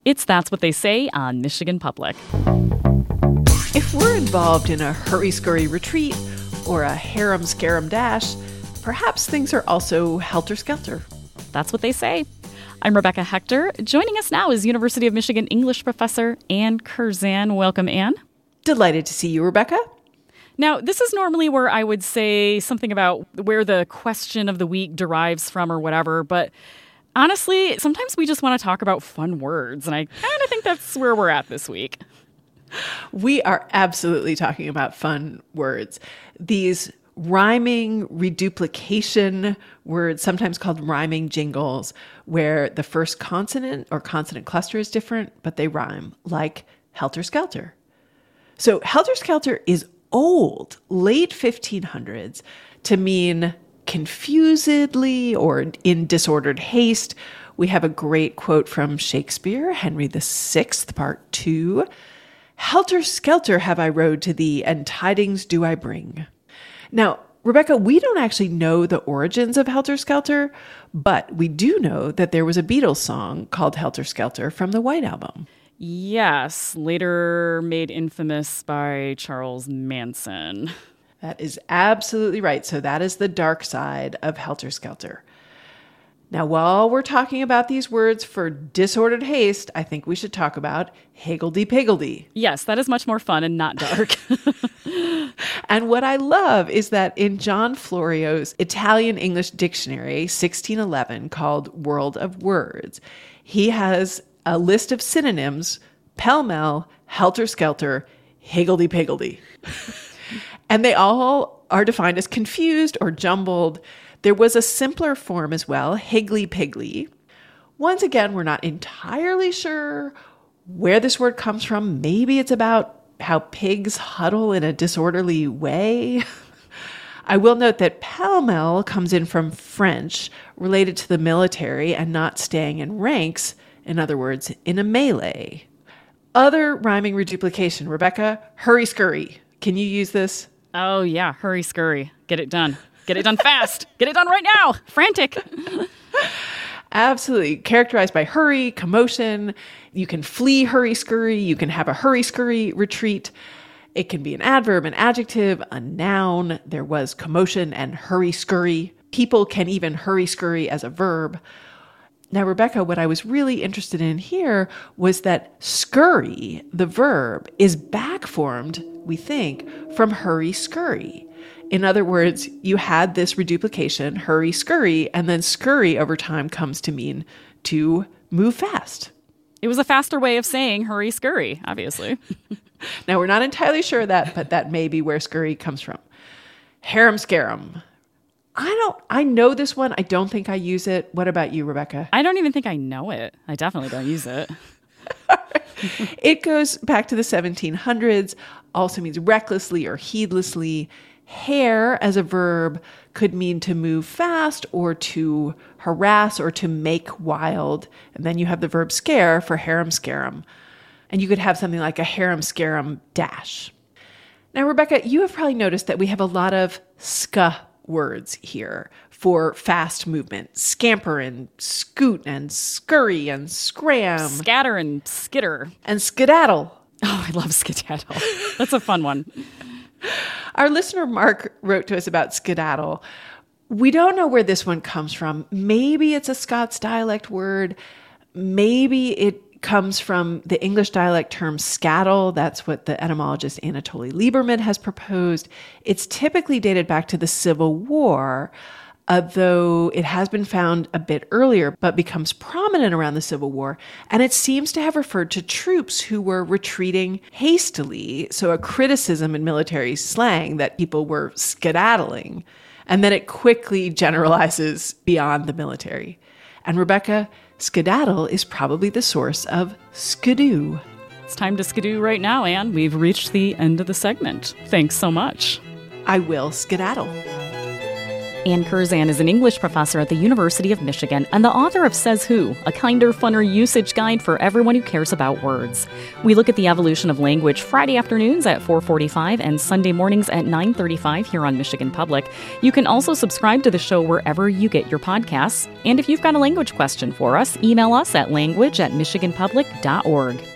It's That's What They Say on Michigan Public. If we're involved in a hurry-scurry retreat or a harem-scarum dash, perhaps things are also helter-skelter. That's what they say. I'm Rebecca Hector. Joining us now is University of Michigan English professor Ann Curzan. Welcome, Ann. Delighted to see you, Rebecca. Now, this is normally where I would say something about where the question of the week derives from or whatever, but honestly, sometimes we just want to talk about fun words, and I kind of think that's where we're at this week. We are absolutely talking about fun words. These rhyming reduplication words, sometimes called rhyming jingles, where the first consonant or consonant cluster is different, but they rhyme, like helter-skelter. So helter-skelter is old, late 1500s, to mean confusedly or in disordered haste. We have a great quote from Shakespeare, Henry VI, Part 2. Helter-skelter have I rode to thee, and tidings do I bring. Now, Rebecca, we don't actually know the origins of helter-skelter, but we do know that there was a Beatles song called Helter-Skelter from the White Album. Yes, later made infamous by Charles Manson. That is absolutely right. So that is the dark side of helter-skelter. Now, while we're talking about these words for disordered haste, I think we should talk about higgledy-piggledy. Yes, that is much more fun and not dark. And what I love is that in John Florio's Italian-English dictionary, 1611, called World of Words, he has a list of synonyms, pell-mell, helter-skelter, higgledy-piggledy. And they all are defined as confused or jumbled. There was a simpler form as well, higgly-piggly. Once again, we're not entirely sure where this word comes from. Maybe it's about how pigs huddle in a disorderly way. I will note that pell-mell comes in from French, related to the military and not staying in ranks, in other words, in a melee. Other rhyming reduplication, Rebecca, hurry-scurry. Can you use this? Oh, yeah, hurry-scurry. Get it done. Get it done fast. Get it done right now. Frantic. Absolutely. Characterized by hurry, commotion. You can flee hurry-scurry. You can have a hurry-scurry retreat. It can be an adverb, an adjective, a noun. There was commotion and hurry-scurry. People can even hurry-scurry as a verb. Now, Rebecca, what I was really interested in here was that scurry, the verb, is backformed, we think, from hurry-scurry. In other words, you had this reduplication, hurry-scurry, and then scurry over time comes to mean to move fast. It was a faster way of saying hurry-scurry, obviously. Now, we're not entirely sure of that, but that may be where scurry comes from. Harem-scarum. I know this one. I don't think I use it. What about you, Rebecca? I don't even think I know it. I definitely don't use it. It goes back to the 1700s, also means recklessly or heedlessly. Hare as a verb could mean to move fast or to harass or to make wild. And then you have the verb scare for harem-scarum. And you could have something like a harem-scarum dash. Now, Rebecca, you have probably noticed that we have a lot of ska words here for fast movement. Scamper and scoot and scurry and scram. Scatter and skitter. And skedaddle. Oh, I love skedaddle. That's a fun one. Our listener Mark wrote to us about skedaddle. We don't know where this one comes from. Maybe it's a Scots dialect word. Maybe it comes from the English dialect term scattle. That's what the etymologist Anatoly Lieberman has proposed. It's typically dated back to the Civil War, though it has been found a bit earlier, but becomes prominent around the Civil War. And it seems to have referred to troops who were retreating hastily. So a criticism in military slang that people were skedaddling. And then it quickly generalizes beyond the military. And Rebecca, skedaddle is probably the source of skidoo. It's time to skidoo right now, Anne. We've reached the end of the segment. Thanks so much. I will skedaddle. Ann Curzan is an English professor at the University of Michigan and the author of Says Who, a kinder, funner usage guide for everyone who cares about words. We look at the evolution of language Friday afternoons at 4:45 and Sunday mornings at 9:35 here on Michigan Public. You can also subscribe to the show wherever you get your podcasts. And if you've got a language question for us, email us at language@michiganpublic.org.